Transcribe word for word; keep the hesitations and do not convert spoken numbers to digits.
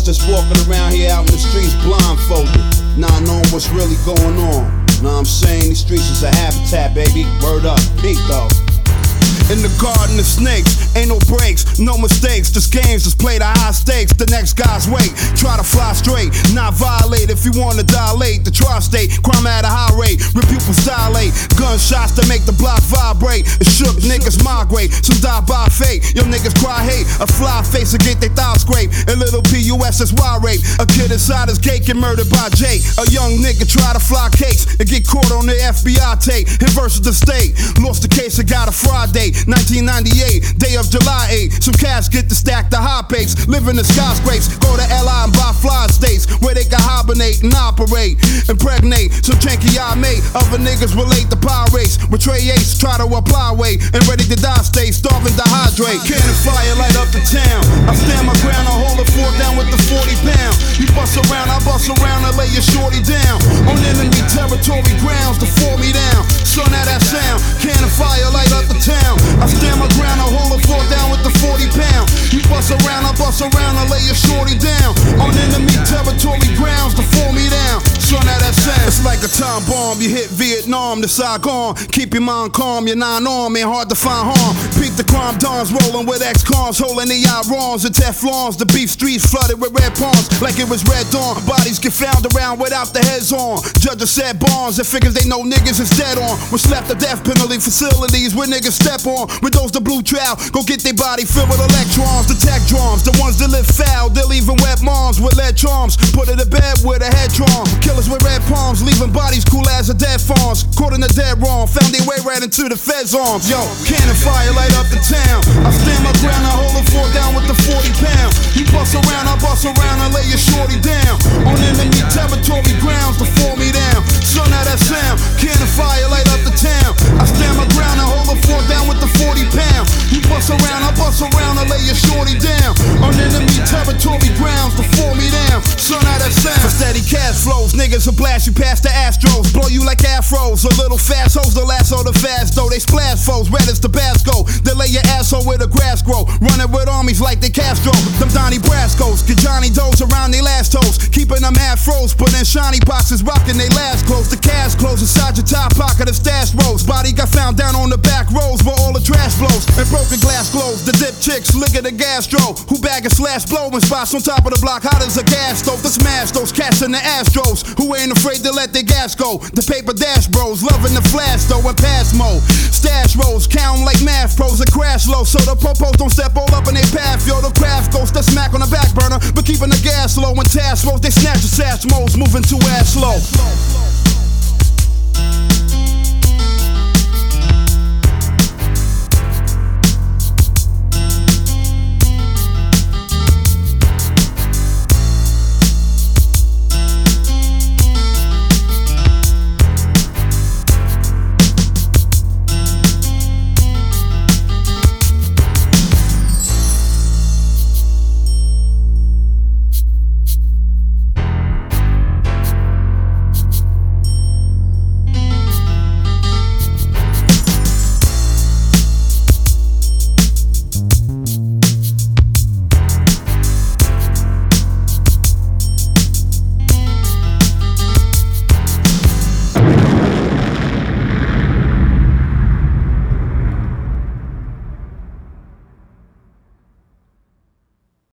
just walking around here out in the streets blindfolded, not knowing what's really going on. Know what I'm saying? These streets is a habitat, baby. Word up, peep though. In the garden of snakes, ain't no breaks, no mistakes. Just games, just play the high stakes. The next guy's wait, try to fly straight, not violate. If you wanna dilate the tri-state, crime at a high rate, repupils dilate. Gunshots that make the block vibrate. It shook niggas migrate, some die by fate. Your niggas cry hate, a fly face will get their thighs scraped. A little P U S S Y rape. A kid inside his gate get murdered by Jake. A young nigga try to fly cakes and get caught on the F B I tape. Him versus the state, lost the case and got a Friday. nineteen ninety-eight, day of July eighth. Some cats get to stack the high pace, live in the skyscrapes, go to L I and buy fly states where they can hibernate and operate, impregnate some janky I made. Other niggas relate to pirates, betray ace, try to apply weight, and ready to die stay, starving dehydrate. Cannon fire light up the town. I stand my ground, I hold the fort down with the forty pound. You bust around, I bust around and lay your shorty down. On enemy territory grounds to fall me down. Son of that sound, cannon fire light up the town. I stand my ground, I hold the floor down with the forty pound. You bust around, I bust around, I lay your shorty down. On enemy territory grounds to fall me down. Son of that sound. It's like a time bomb, you hit Vietnam to Saigon. Keep your mind calm, your nine-arm ain't hard to find harm. Beat the crime dons, rolling with ex-cons, holding the eye-wrongs and Teflons. The beef streets flooded with red pawns, like it was red dawn. Bodies get found around without the heads on. Judges said bonds, and figures they know niggas is dead on. We're slapped the death penalty facilities where niggas step on. With those the blue trout, go get their body filled with electrons. The tech drums, the ones that live foul, they'll even wet moms with lead charms. Put her to bed with a head traum. Killers with red palms, leaving bodies cool as a dead fawns. Caught in the dead wrong, found their way right into the feds' arms. Yo, cannon fire light up the town. I stand my ground, I hold the fort down with the forty pound. You bust around, I bust around and lay your shorty down. On enemy territory grounds to fall me down. Son of that sound, cannon fire light up the town. I stand my ground, I hold the fort down with the forty pound. You bust around, I bust around and lay your shorty down. On enemy territory grounds to fall me down. Son of that sound. For steady cash flows, niggas will blast you past the Astros, blow you like afros. A little fast hoes, the lasso the fast though. They splash foes, red as Tabasco. They lay your asshole where the grass grow. Running with armies like they Castro. Them Donnie Brascos, get Johnny Does around they last toes. Keeping them afros, put in shiny boxes, rocking they last clothes. The cash clothes inside your top pocket of stash rolls. Body got found down on the back rows where all the trash blows. And broken glass glows, the dip chicks lick at the gastro. Who bag and slash blowing spots on top of the block, hot as a gas stove. To smash those cats in the Astros who ain't afraid to let their gas go. The paper dash bros, loving the flash though in pass mode. Stash rolls, count like math pros and crash low. So the popos don't step all up in their path. Yo, the craft ghosts that smack on the back burner, but keeping the gas low. When task rolls, they snatch the sash modes, moving too ass slow.